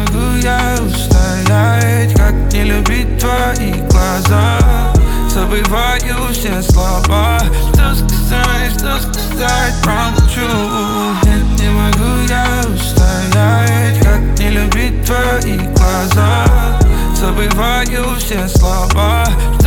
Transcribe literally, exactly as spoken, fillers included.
могу я устоять, как не любить твои глаза. Забываю все слова, что сказать, что сказать, промолчу. Нет, не могу я устоять, как не любить твои глаза. Забываю все слова.